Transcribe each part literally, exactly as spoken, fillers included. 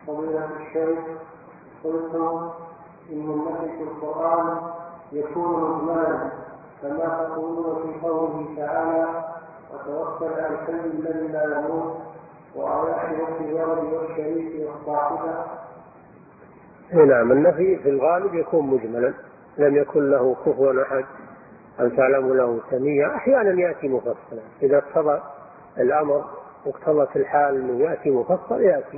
فضيلة الشيخ، قلت إن النفي في القرآن يكون مجملا كما تقولون في قوله تعالى: وتوكل على الحي الذي لا يموت، وآيات الولد والشريك والصاحبة. نعم، النفي في الغالب يكون مجملا، لم يكن له كفوا أحد، أن تعلم له سميا. أحيانا يأتي مفصلا إذا اقتضى الأمر واقتضت الحال أنه يأتي مفصل يأتي،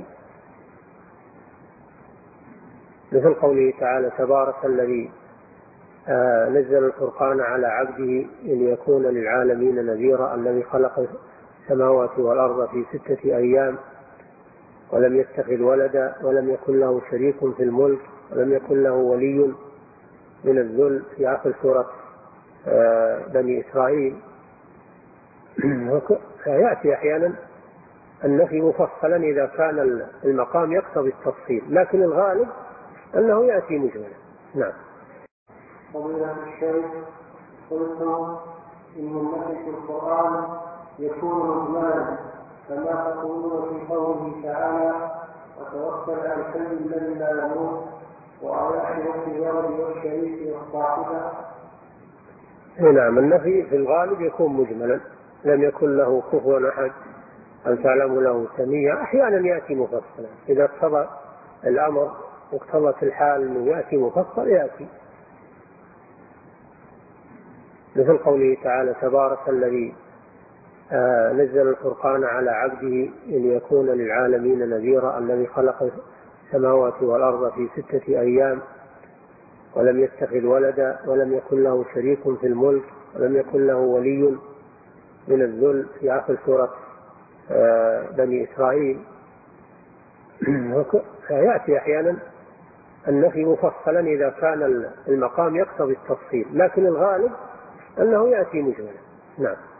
مثل قوله تعالى: تبارك الذي آه نزل الفرقان على عبده ليكون للعالمين نذيرا، الذي خلق السماوات والأرض في ستة أيام ولم يتخذ ولدا ولم يكن له شريك في الملك ولم يكن له ولي من الذل، في آخر سورة آه بني إسرائيل. فيأتي أحيانا النفي مفصلا إذا كان المقام يقتضي التفصيل، لكن الغالب أنه يأتي مجملا. نعم. فضيلة الشيخ، قلت إن النفي في القرآن يكون مجملا كما تقولون في قوله تعالى: وتوكل على الحي الذي لا يموت، وآيات الولد والشريك والصاحبة. نعم، النفي في الغالب يكون مجملا، لم يكن له كفوا أحد، أن تعلم له سميا. أحيانا يأتي مفصلا إذا اقتضى الأمر واقتضت الحال أنه يأتي مفصل يأتي، مثل قوله تعالى: تبارك الذي آه نزل الفرقان على عبده ليكون للعالمين نذيرا، الذي خلق السماوات والأرض في ستة أيام ولم يتخذ ولدا ولم يكن له شريك في الملك ولم يكن له ولي من الذل، في آخر سورة آه بني إسرائيل. فيأتي أحيانا النفي مفصلا إذا كان المقام يقتضي التفصيل، لكن الغالب أنه يأتي مجملا. نعم.